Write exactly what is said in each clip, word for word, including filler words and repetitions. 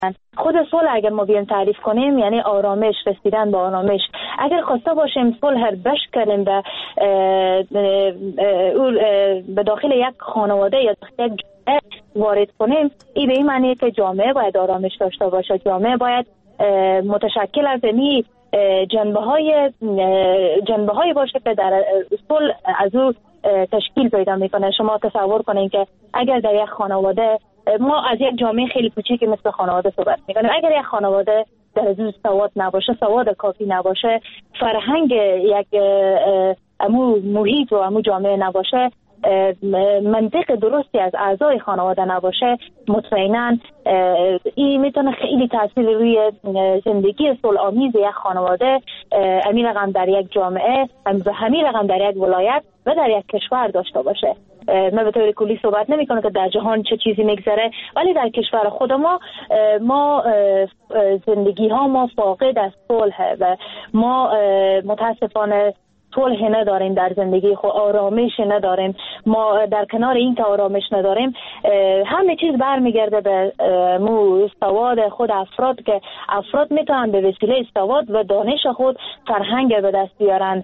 خود صلح اگر ما بیایم تعریف کنیم یعنی آرامش، رسیدن به آرامش. اگر خواسته باشیم صلح رو بش کنیم به به داخل یک خانواده یا یک جامعه وارد کنیم، این به این معنیه که جامعه باید آرامش داشته باشه. جامعه باید متشکل از این جنبه های جنبه های باشه که در صلح از او تشکیل پیدا میکنه. شما تصور کنین که اگر در یک خانواده، ما از یک جامعه خیلی کوچیکی مثل خانواده صحبت میکنیم، اگر یک خانواده در از سواد نباشه، سواد کافی نباشه، فرهنگ یک امو محیط و امو جامعه نباشه، منطق درستی از اعضای خانواده نباشه، مطمئنا این میتونه خیلی تاثیر روی زندگی صلح آمیز یک خانواده، همین رقم در یک جامعه و همین رقم در یک ولایت و در یک کشور داشته باشه. من به طور کلی صحبت نمی کنم که در جهان چه چیزی میگذره، ولی در کشور خود ما ما زندگی ها ما فاقد از صلح و ما متاسفانه صلح نداریم در زندگی خود، آرامش نداریم. ما در کنار این که آرامش نداریم، همه چیز برمیگرده به مو سواد خود افراد، که افراد میتونن به وسیله سواد و دانش خود فرهنگ به دست بیارن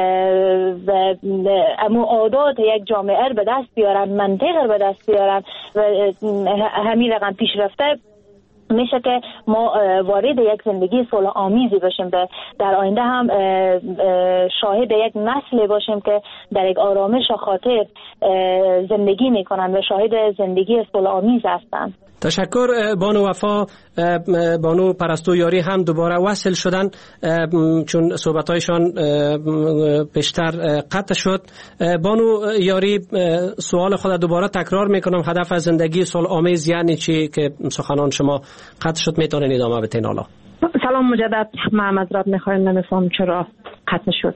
و امو عادات یک جامعه به دست بیارن، منطق به دست بیارن و همین رقم پیشرفته میشه که ما وارد یک زندگی صلح آمیزی باشیم، در آینده هم شاهد یک نسل باشیم که در یک آرامش و خاطر زندگی میکنن و شاهد زندگی صلح آمیز هستن. تشکر بانو وفا. بانو پرستو یاری هم دوباره وصل شدن چون صحبتایشان بیشتر قطع شد. بانو یاری، سوال خود دوباره تکرار میکنم، هدف از زندگی صلح آمیز یعنی چی که سخنان شما قطع شد؟ میتونید ادامه بدین حالا. سلام مجدد. من معذرت میخوایم، نمیفهم چرا قطع شد.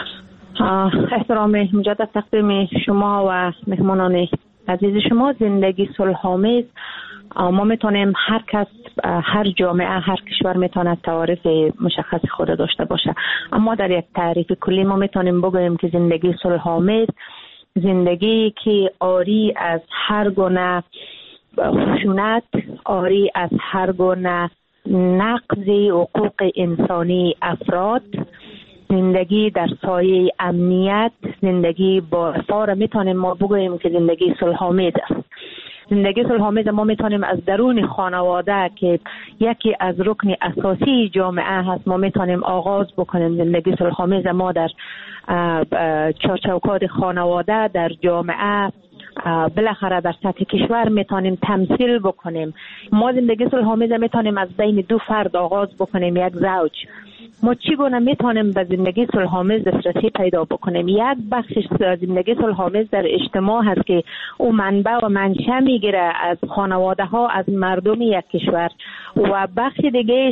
احترام مجدد تقدیم شما و مهمانان عزیز شما. زندگی صلح آمیز ما میتونیم، هر کس، هر جامعه، هر کشور میتونه تعریف مشخص خود داشته باشه، اما در یک تعریف کلی ما میتونیم بگوییم که زندگی صلح آمیز زندگی که عاری از هر گونه خشونت، عاری از هر گونه نقض حقوق انسانی افراد، زندگی در سایه امنیت، زندگی با رفاه میتونیم ما بگوییم که زندگی صلح آمیز است. زندگی صلح آمیز ما میتونیم از درون خانواده که یکی از رکن اساسی جامعه هست، ما میتونیم آغاز بکنیم. زندگی صلح آمیز ما در چارچوکات خانواده، در جامعه، بالاخره در سطح کشور میتونیم تمثیل بکنیم. ما زندگی صلح آمیز میتونیم از بین دو فرد آغاز بکنیم، یک زوج. ما چگونه میتونیم به زندگی صلح آمیز دسترسی پیدا بکنیم؟ یک بخش زندگی صلح آمیز در اجتماع هست که او منبع و منشأ میگیره از خانواده ها، از مردم یک کشور، و بخش دیگه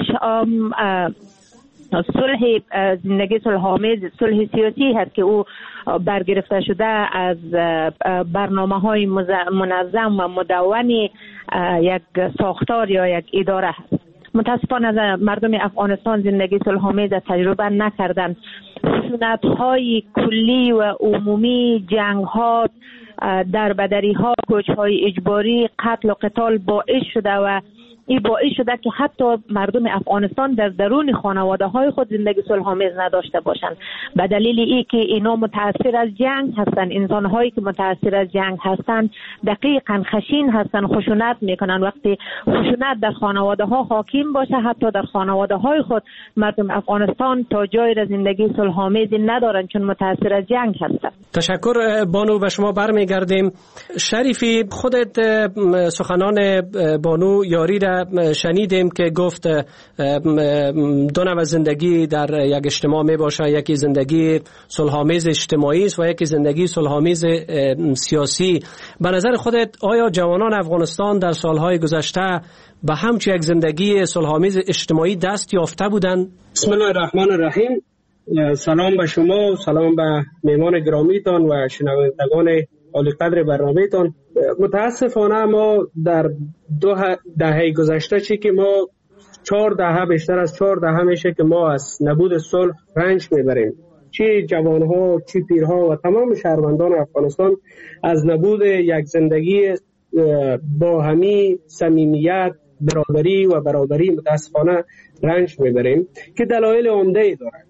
صلح زندگی صلح آمیز صلح سیاسی هست که او برگرفته شده از برنامه های منظم و مدون یک ساختار یا یک اداره هست. متاسفانه مردم افغانستان زندگی صلح آمیز تجربه نکردن. خشونت‌های کلی و عمومی، جنگ‌ها، دربدری‌ها، کوچ‌های اجباری، قتل و قتال باعث شده و این باعث شده که حتی مردم افغانستان در درون خانواده های خود زندگی صلح آمیز نداشته باشند، به دلیل ای که اینا متاثر از جنگ هستند. انسان هایی که متاثر از جنگ هستند دقیقاً خشین هستند، خشونت میکنن. وقتی خشونت در خانواده ها حاکم باشه، حتی در خانواده های خود، مردم افغانستان تا جای را زندگی صلح آمیز ندارن چون متاثر از جنگ هستند. تشکر بانو. و شما برمیگردیم. شریفی، خودت سخنان بانو یاری را شنیدیم که گفت دو نوع زندگی در یک اجتماع می باشه، یکی زندگی صلح‌آمیز اجتماعی است و یکی زندگی صلح‌آمیز سیاسی. به نظر خودت آیا جوانان افغانستان در سالهای گذشته به همچون یک زندگی صلح‌آمیز اجتماعی دست یافته بودند؟ بسم الله الرحمن الرحیم. سلام به شما، سلام به مهمان گرامیتان و شنوندگان عالی قدر برنامه‌تان. متاسفانه ما در دو دهه گذشته چی که ما چهار دهه، بیشتر از چهار دهه میشه که ما از نبود صلح رنج میبریم. چی جوانها، چی پیرها و تمام شهروندان افغانستان از نبود یک زندگی با همی صمیمیت، برادری و برابری متاسفانه رنج میبریم که دلایل عمده ای داره.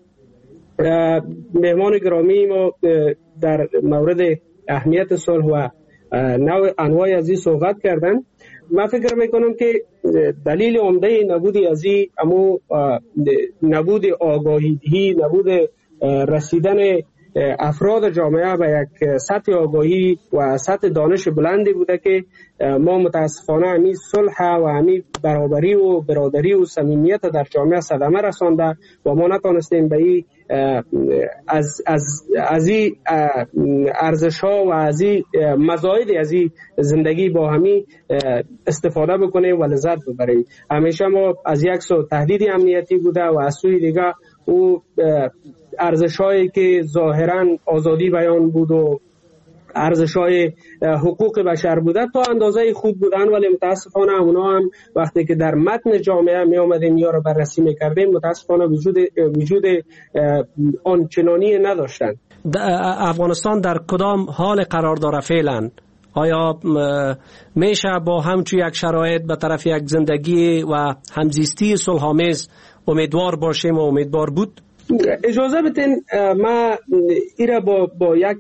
مهمان گرامی ما در مورد اهمیت صلح و نوع انواع از این صحبت کردن. من فکر میکنم که دلیل عمده نبودی از این امو نبود آگاهی، نبود رسیدن افراد جامعه به یک سطح آگاهی و سطح دانش بلندی بوده که ما متاسفانه همین صلح و همین برابری و برادری و صمیمیت در جامعه صدمه رسانده و ما نتونستیم به این از از از این ارزش ها و از این مزاید از این زندگی با همی استفاده بکنیم و لذت ببریم. همیشه ما از یک سو تهدید امنیتی بوده و از سوی دیگه او ارزش‌هایی که ظاهراً آزادی بیان بود و ارزش‌های حقوق بشر بوده تا اندازه خوب بودن، ولی متاسفانه اونا هم وقتی که در متن جامعه می آمدیم یا رو بررسی می‌کردیم متاسفانه وجود وجود آنچنانی نداشتن. افغانستان در کدام حال قرار داره فعلا؟ آیا میشه با همچون یک شرایط به طرف یک زندگی و همزیستی صلح‌آمیز امیدوار باشیم و امیدوار بود؟ اجازه بدین ما ایره با با یک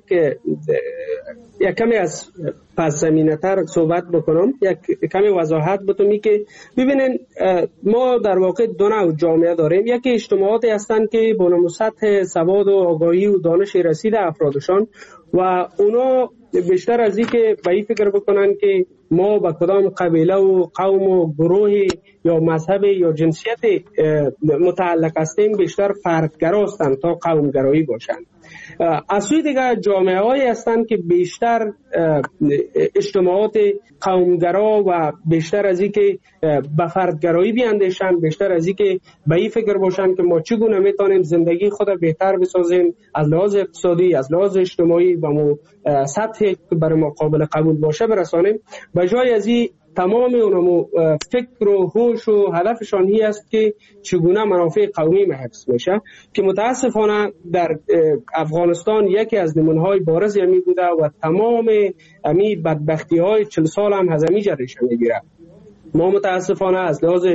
یک کمی از پس زمینه تر صحبت بکنم، یک کمی وضاحت بتونم که ببینین ما در واقع دو نوع جامعه داریم. یکی اجتماعاتی هستند که با نمو سطح سواد و آگاهی و دانش رسیده افرادشان و اونا بیشتر از این که به این فکر بکنن که ما با کدام قبیله و قوم و گروه یا مذهب یا جنسیت متعلق هستیم بیشتر فردگرا هستند تا قومگرایی باشند. از سوی دیگر جامعه هایی هستند که بیشتر اجتماعات قومگرا و بیشتر از این که به فردگرایی بیاندیشند، بیشتر از این که به این فکر باشند که ما چگونه میتونیم زندگی خود بهتر بسازیم از لحاظ اقتصادی، از لحاظ اجتماعی و مو سطحی که برای ما قابل قبول باشه برسانیم. به جای از این تمام اونمو فکر و هوش و هدفشان هی است که چگونه منافع قومی حفظ میشه که متاسفانه در افغانستان یکی از نمونه‌های بارز همی بوده و تمام همی بدبختی‌های چهل سال هم از همی جریش میگیره. ما متاسفانه از لحاظ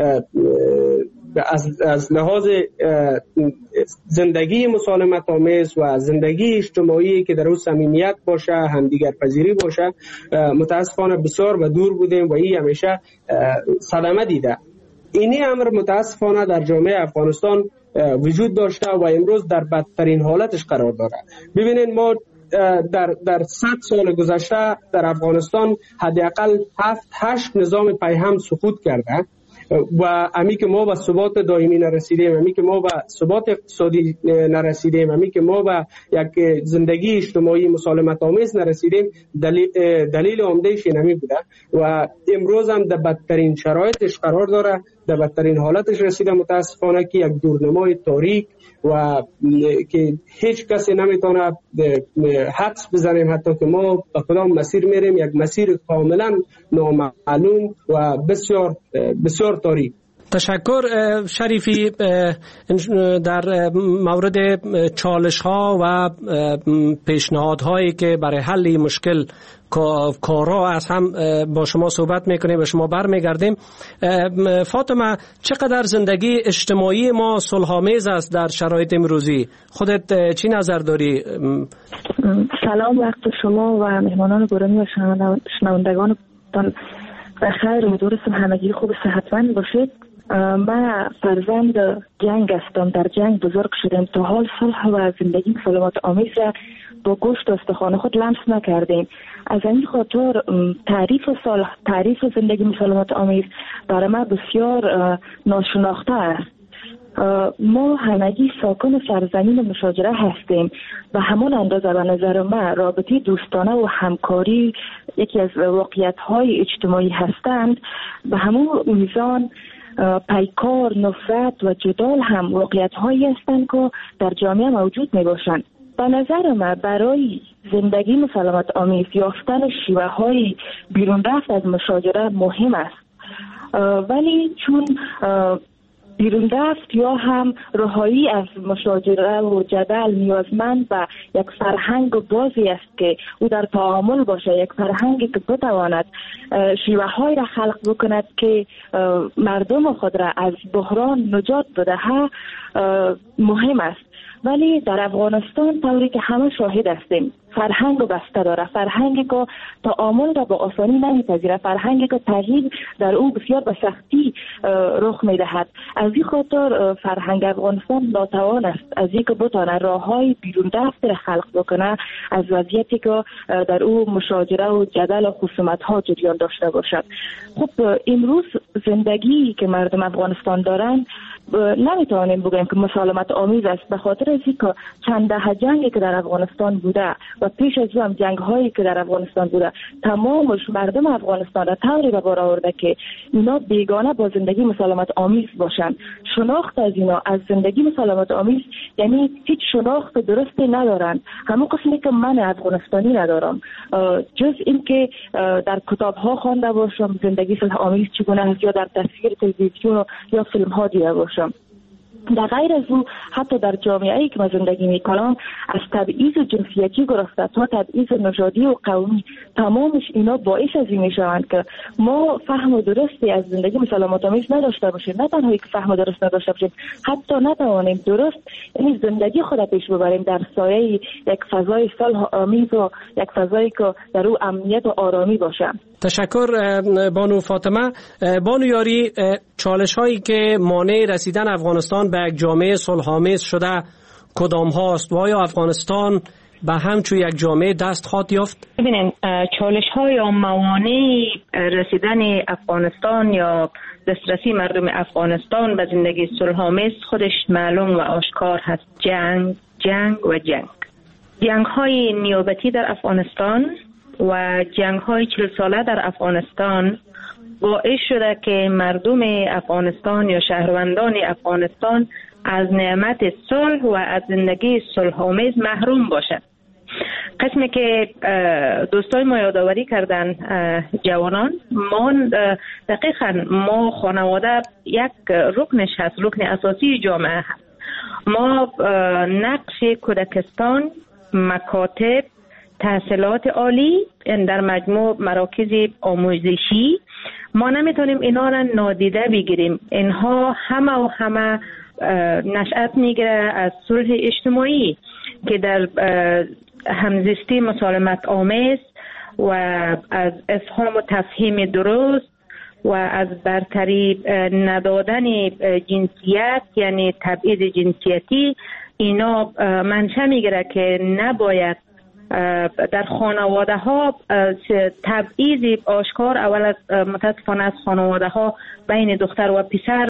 از, از لحاظ زندگی مسالمت آمیز و زندگی اجتماعی که در اون صمیمیت باشه، همدیگر پذیری باشه، متاسفانه بسیار به دور بودیم و این همیشه صدمه دیده. اینی امر متاسفانه در جامعه افغانستان وجود داشته و امروز در بدترین حالتش قرار داره. ببینید ما در در صد سال گذشته در افغانستان حداقل هفت هشت نظام پیهم سقوط کرده و امی که ما به ثبات دائمی نرسیدیم، امی که ما به ثبات اقتصادی نرسیدیم، امی که ما به یک زندگی اجتماعی مسالمت آمیز نرسیدیم، دلیل دلیل عمده‌اش اینمی بوده و امروز هم در بدترین شرایطش قرار داره، در بدترین حالتش رسیده متاسفانه که یک دورنمای تاریک و که هیچ کسی نمیتونه حدس بزنیم حتی که ما به کدام مسیر میریم، یک مسیر کاملا نامعلوم و بسیار بسیار تاریک. تشکر شریفی. در مورد چالش ها و پیشنهادهایی که برای حل مشکل کارا از هم با شما صحبت میکنیم و شما برمیگردیم. فاطمه، چقدر زندگی اجتماعی ما صلح‌آمیز است در شرایط امروزی؟ خودت چی نظر داری؟ سلام وقت شما و مهمانان گرامی و شنوندگان بخیر، امیدوارم همگی خوب صحتمند باشید. من فرزند جنگ هستم، در جنگ بزرگ شدم، تا حال صلح و زندگی سلامت آمیز را با گوشت و استخوان خود لمس نکردیم. از این خاطر تعریف صلح، تعریف زندگی سلامت آمیز برای من بسیار ناشناخته است. ما همگی ساکن سرزمین مشاجره هستیم و همون اندازه به نظر من رابطه دوستانه و همکاری یکی از واقعیت‌های اجتماعی هستند، به همون میزان پیکار، نفرت و جدال هم واقعیت‌هایی هستند که در جامعه موجود میباشند. به نظر من برای زندگی مسالمت آمیز یافتن شیوه های بیرون رفت از مشاجره مهم است، ولی چون بیرون رفت یا هم رهایی از مشاجره و جدل نیازمند و یک فرهنگ بازی است که او در تعامل باشه، یک فرهنگی که بتواند شیوه های را خلق بکند که مردم خود را از بحران نجات بدهد مهم است. ولی در افغانستان طوری که همه شاهد هستیم فرهنگ بسته داره، فرهنگی که تعامل را به آسانی نمیپذیره، فرهنگی که تغییر در او بسیار به سختی رخ میدهد. از این خاطر فرهنگ افغانستان ناتوان است از اینکه بتونه راههای بیرون رفت را خلق بکنه از وضعیتی که در او مشاجره و جدل و خصومت ها جریان داشته باشد. خب امروز زندگی که مردم افغانستان دارن نمیتوانیم بگیم که مسالمت آمیز است، به خاطر از اینکه چند دهه جنگی که در افغانستان بوده و پیش از او هم جنگ هایی که در افغانستان بوده تمامش مردم افغانستان را طوری به بار آورده که اینا بیگانه با زندگی مسالمت آمیز باشند. شناخت از اینا از زندگی مسالمت آمیز یعنی هیچ شناخت درستی ندارند، همون قسمی که من افغانستانی ندارم، جز این که در کتاب ها خوانده باشم زندگی صلح آمیز چگونه است یا در تصویر تلویزیون یا فیلم ها دیده باشم. در غیر از او حتی در جامعه‌ای که ما زندگی میکنم از تبعیض جنسیتی گرفته تا تبعیض نژادی و قومی تمامش اینا باعث از این میشوند که ما فهم درستی از زندگی مسالمت آمیز نداشته باشیم. نه تنها که فهم درست نداشته باشیم، حتی نتوانیم درست یعنی زندگی خود پیش ببریم در سایه یک فضای صلح آمیز و یک فضایی که در او امنیت و آرامی باشه. تشکر بانو فاطمه. بانو یاری، چالش هایی که مانع رسیدن افغانستان به یک جامعه صلح‌آمیز شده کدام هاست و آیا افغانستان به همچون یک جامعه دست خواهد یافت؟ ببینید چالش های یا موانع رسیدن افغانستان یا دسترسی مردم افغانستان به زندگی صلح‌آمیز خودش معلوم و آشکار هست. جنگ جنگ و جنگ جنگ های نیابتی در افغانستان و جنگ های چل ساله در افغانستان باعث شده که مردم افغانستان یا شهروندان افغانستان از نعمت صلح و از زندگی صلح‌آمیز محروم باشند. قسمی که دوستای ما یادآوری کردن جوانان، ما دقیقاً ما خانواده یک رکنش هست، رکن اساسی جامعه هست. ما نقش کودکستان، مکاتب، تحصیلات عالی در مجموع مراکز آموزشی ما نمیتونیم اینا را نادیده بگیریم. اینها همه و همه نشأت میگیره از صلح اجتماعی که در همزیستی مسالمت آمیز و از افهام و تفهیم درست و از برتری ندادن جنسیت یعنی تبعیض جنسیتی اینا منشأ میگیره که نباید در خانواده ها تبعیض آشکار اول از متاسفانه از خانواده ها بین دختر و پسر